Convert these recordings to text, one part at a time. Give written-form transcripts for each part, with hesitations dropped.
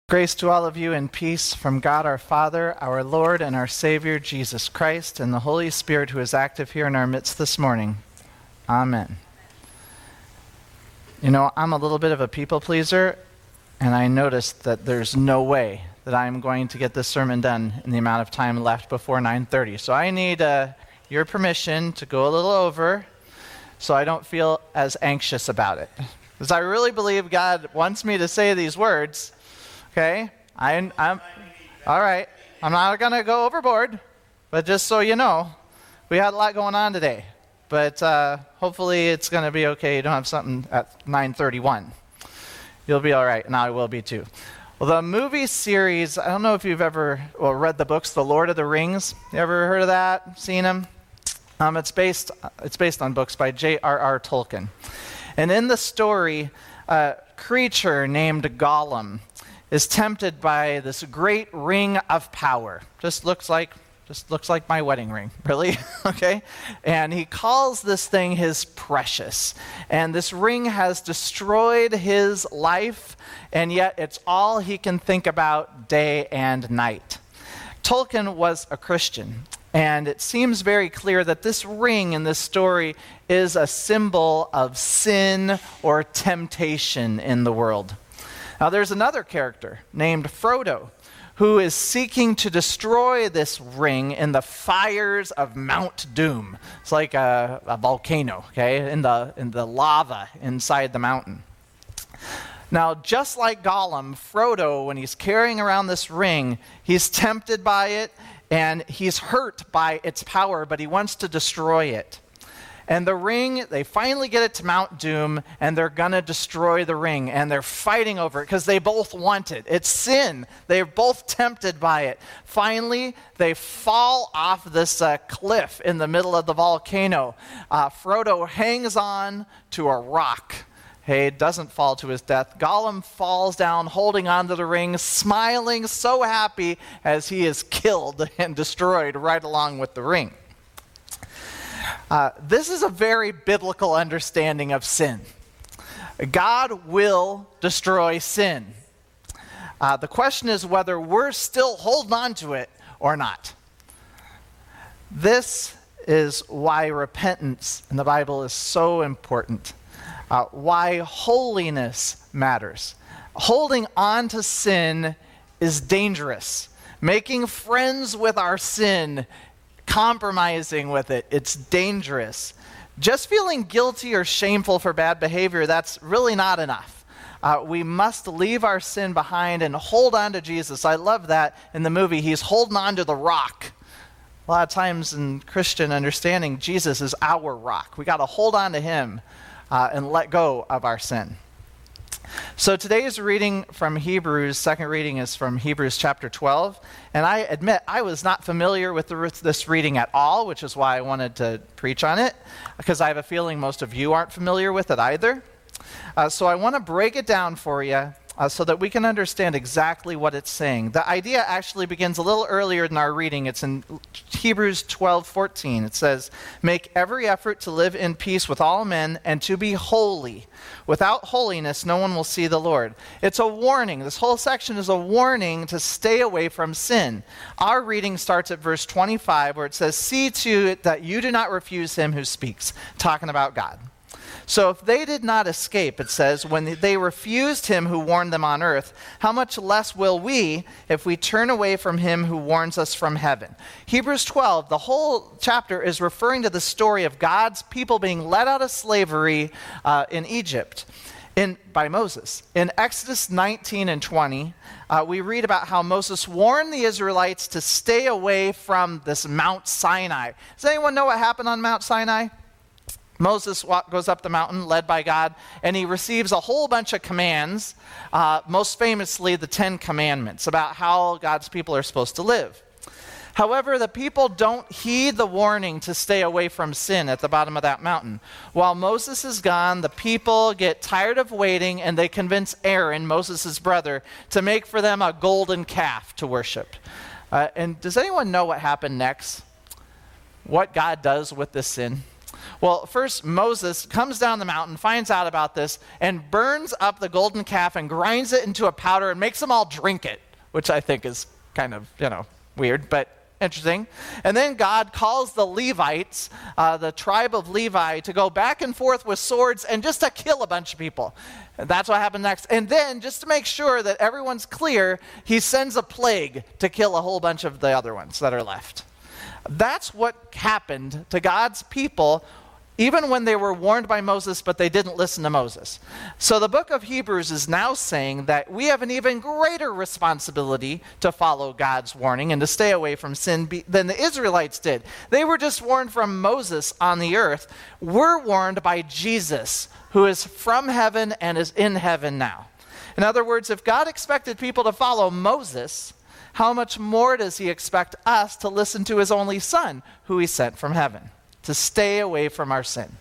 Grace to all of you and peace from God our Father, our Lord and our Savior, Jesus Christ, and the Holy Spirit who is active here in our midst this morning. Amen. You know, I'm a little bit of a people pleaser, and I noticed that there's no way that I'm going to get this sermon done in the amount of time left before 9:30. So I need your permission to go a little over so I don't feel as anxious about it. Because I really believe God wants me to say these words. Okay, I'm all right. I'm not going to go overboard, but just so you know, we had a lot going on today. But hopefully it's going to be okay. You don't have something at 9:31. You'll be all right, and I will be too. Well, the movie series, I don't know if you've ever read the books, The Lord of the Rings. You ever heard of that? Seen them? It's based on books by J.R.R. Tolkien. And in the story, a creature named Gollum is tempted by this great ring of power. Just looks like my wedding ring, really, okay? And he calls this thing his precious. And this ring has destroyed his life, and yet it's all he can think about day and night. Tolkien was a Christian, and it seems very clear that this ring in this story is a symbol of sin or temptation in the world. Now, there's another character named Frodo who is seeking to destroy this ring in the fires of Mount Doom. It's like a volcano, okay, in the lava inside the mountain. Now, just like Gollum, Frodo, when he's carrying around this ring, he's tempted by it and he's hurt by its power, but he wants to destroy it. And the ring, they finally get it to Mount Doom, and they're going to destroy the ring. And they're fighting over it because they both want it. It's sin. They're both tempted by it. Finally, they fall off this cliff in the middle of the volcano. Frodo hangs on to a rock. He doesn't fall to his death. Gollum falls down, holding onto the ring, smiling, so happy as he is killed and destroyed right along with the ring. This is a very biblical understanding of sin. God will destroy sin. The question is whether we're still holding on to it or not. This is why repentance in the Bible is so important. Why holiness matters. Holding on to sin is dangerous. Making friends with our sin, compromising with it, it's dangerous. Just feeling guilty or shameful for bad behavior, that's really not enough. We must leave our sin behind and hold on to Jesus. I love that in the movie. He's holding on to the rock. A lot of times in Christian understanding, Jesus is our rock. We got to hold on to him and let go of our sin. So today's reading from Hebrews, second reading is from Hebrews chapter 12. And I admit I was not familiar with this reading at all, which is why I wanted to preach on it, because I have a feeling most of you aren't familiar with it either. So I want to break it down for you so that we can understand exactly what it's saying. The idea actually begins a little earlier than our reading. It's in Hebrews 12:14. It says, "Make every effort to live in peace with all men and to be holy. Without holiness, no one will see the Lord." It's a warning. This whole section is a warning to stay away from sin. Our reading starts at verse 25, where it says, "See to it that you do not refuse him who speaks," talking about God. So if they did not escape, it says, when they refused him who warned them on earth, how much less will we if we turn away from him who warns us from heaven? Hebrews 12, the whole chapter is referring to the story of God's people being led out of slavery in Egypt by Moses. In Exodus 19 and 20, we read about how Moses warned the Israelites to stay away from this Mount Sinai. Does anyone know what happened on Mount Sinai? Moses goes up the mountain, led by God, and he receives a whole bunch of commands, most famously the 10 Commandments, about how God's people are supposed to live. However, the people don't heed the warning to stay away from sin at the bottom of that mountain. While Moses is gone, the people get tired of waiting, and they convince Aaron, Moses' brother, to make for them a golden calf to worship. And does anyone know what happened next? What God does with this sin? Well, first Moses comes down the mountain, finds out about this, and burns up the golden calf and grinds it into a powder and makes them all drink it, which I think is kind of, weird, but interesting. And then God calls the Levites, the tribe of Levi, to go back and forth with swords and just to kill a bunch of people. And that's what happened next. And then, just to make sure that everyone's clear, he sends a plague to kill a whole bunch of the other ones that are left. That's what happened to God's people, even when they were warned by Moses, but they didn't listen to Moses. So the book of Hebrews is now saying that we have an even greater responsibility to follow God's warning and to stay away from sin than the Israelites did. They were just warned from Moses on the earth. We're warned by Jesus, who is from heaven and is in heaven now. In other words, if God expected people to follow Moses, how much more does he expect us to listen to his only Son, who he sent from heaven, to stay away from our sin?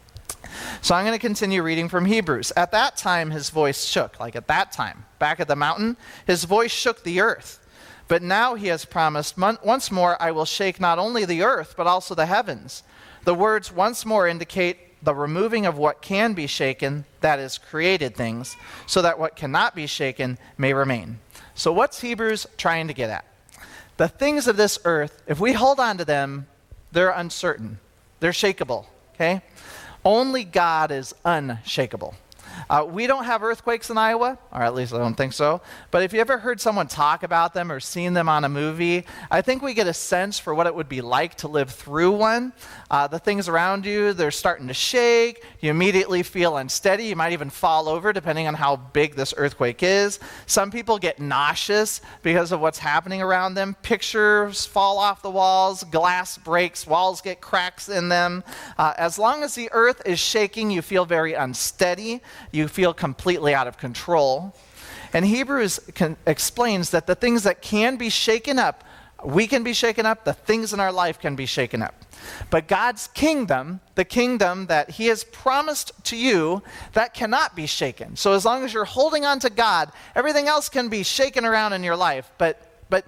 So I'm going to continue reading from Hebrews. At that time, his voice shook. Like at that time, back at the mountain, his voice shook the earth. But now he has promised, once more I will shake not only the earth, but also the heavens. The words once more indicate the removing of what can be shaken, that is, created things, so that what cannot be shaken may remain. So what's Hebrews trying to get at? The things of this earth, if we hold on to them, they're uncertain. They're shakeable, okay? Only God is unshakable. We don't have earthquakes in Iowa, or at least I don't think so. But if you ever heard someone talk about them or seen them on a movie, I think we get a sense for what it would be like to live through one. The things around you, they're starting to shake. You immediately feel unsteady. You might even fall over depending on how big this earthquake is. Some people get nauseous because of what's happening around them. Pictures fall off the walls. Glass breaks. Walls get cracks in them. As long as the earth is shaking, you feel very unsteady. You feel completely out of control. And Hebrews explains that the things that can be shaken up, we can be shaken up, the things in our life can be shaken up. But God's kingdom, the kingdom that he has promised to you, that cannot be shaken. So as long as you're holding on to God, everything else can be shaken around in your life, but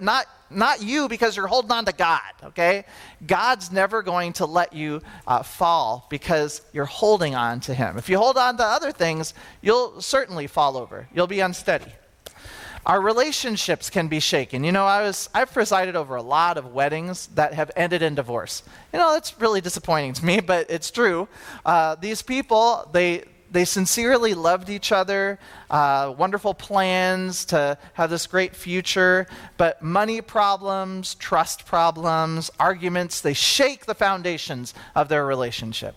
not you, because you're holding on to God, okay? God's never going to let you fall because you're holding on to him. If you hold on to other things, you'll certainly fall over. You'll be unsteady. Our relationships can be shaken. I've presided over a lot of weddings that have ended in divorce. That's really disappointing to me, but it's true. These people, they sincerely loved each other, wonderful plans to have this great future, but money problems, trust problems, arguments, they shake the foundations of their relationship.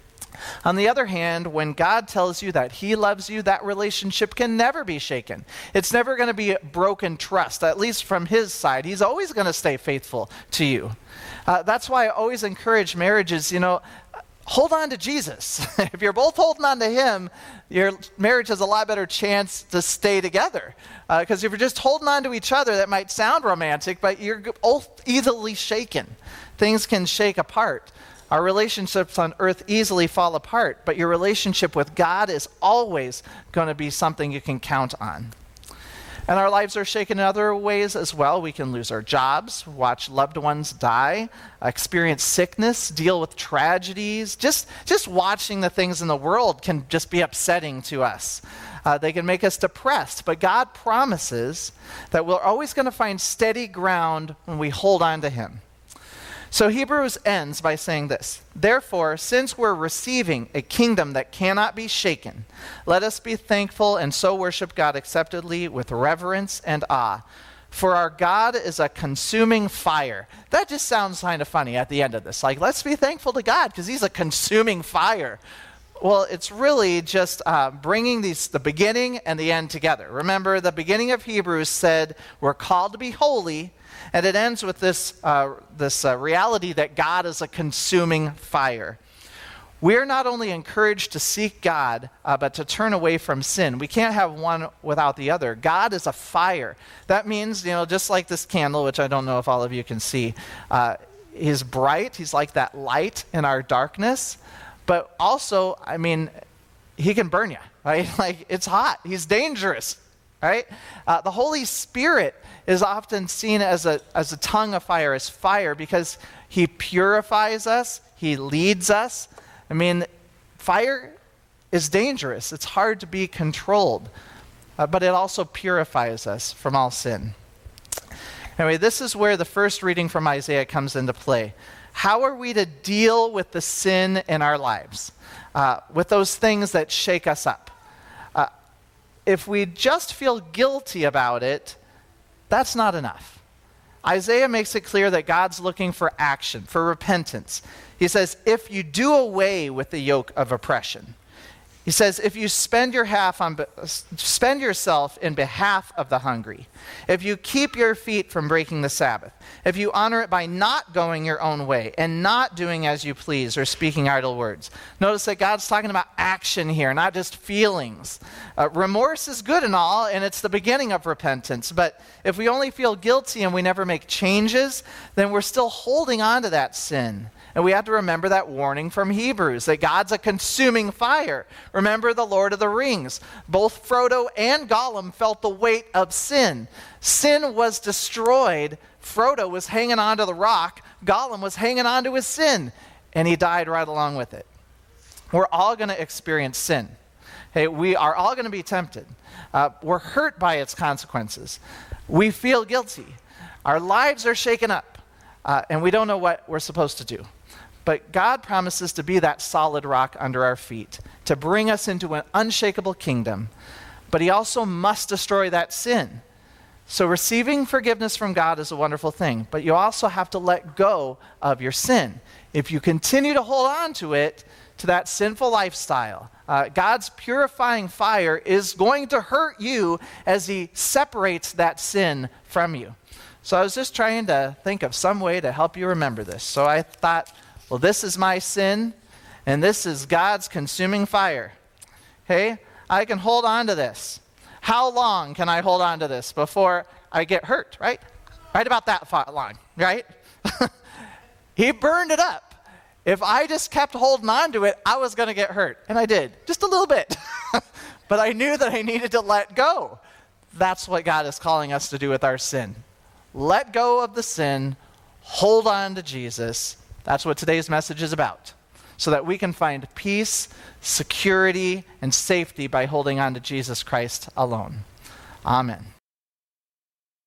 On the other hand, when God tells you that he loves you, that relationship can never be shaken. It's never going to be broken trust, at least from his side. He's always going to stay faithful to you. That's why I always encourage marriages, hold on to Jesus. If you're both holding on to him, your marriage has a lot better chance to stay together. Because if you're just holding on to each other, that might sound romantic, but you're both easily shaken. Things can shake apart. Our relationships on earth easily fall apart, but your relationship with God is always going to be something you can count on. And our lives are shaken in other ways as well. We can lose our jobs, watch loved ones die, experience sickness, deal with tragedies. Just watching the things in the world can just be upsetting to us. They can make us depressed, but God promises that we're always going to find steady ground when we hold on to him. So Hebrews ends by saying this: therefore, since we're receiving a kingdom that cannot be shaken, let us be thankful and so worship God acceptably with reverence and awe. For our God is a consuming fire. That just sounds kind of funny at the end of this. Like, let's be thankful to God because he's a consuming fire. Well, it's really just bringing the beginning and the end together. Remember, the beginning of Hebrews said we're called to be holy, and it ends with this reality that God is a consuming fire. We're not only encouraged to seek God, but to turn away from sin. We can't have one without the other. God is a fire. That means, just like this candle, which I don't know if all of you can see, he's bright. He's like that light in our darkness. But also, he can burn you, right? Like, it's hot. He's dangerous, right? The Holy Spirit is often seen as a tongue of fire, as fire, because he purifies us, he leads us. I mean, fire is dangerous. It's hard to be controlled, but it also purifies us from all sin. Anyway, this is where the first reading from Isaiah comes into play. How are we to deal with the sin in our lives, with those things that shake us up? If we just feel guilty about it, that's not enough. Isaiah makes it clear that God's looking for action, for repentance. He says, if you do away with the yoke of oppression, he says, if you spend yourself in behalf of the hungry, if you keep your feet from breaking the Sabbath, if you honor it by not going your own way and not doing as you please or speaking idle words. Notice that God's talking about action here, not just feelings. Remorse is good and all, and it's the beginning of repentance. But if we only feel guilty and we never make changes, then we're still holding on to that sin. And we have to remember that warning from Hebrews, that God's a consuming fire. Remember the Lord of the Rings. Both Frodo and Gollum felt the weight of sin. Sin was destroyed. Frodo was hanging on to the rock. Gollum was hanging on to his sin. And he died right along with it. We're all going to experience sin. Hey, we are all going to be tempted. We're hurt by its consequences. We feel guilty. Our lives are shaken up. And we don't know what we're supposed to do. But God promises to be that solid rock under our feet, to bring us into an unshakable kingdom. But he also must destroy that sin. So receiving forgiveness from God is a wonderful thing, but you also have to let go of your sin. If you continue to hold on to it, to that sinful lifestyle, God's purifying fire is going to hurt you as he separates that sin from you. So I was just trying to think of some way to help you remember this. So I thought, well, this is my sin, and this is God's consuming fire. Okay? I can hold on to this. How long can I hold on to this before I get hurt, right? Right about that long, right? He burned it up. If I just kept holding on to it, I was going to get hurt. And I did, just a little bit. But I knew that I needed to let go. That's what God is calling us to do with our sin. Let go of the sin, hold on to Jesus. That's what today's message is about, so that we can find peace, security, and safety by holding on to Jesus Christ alone. Amen.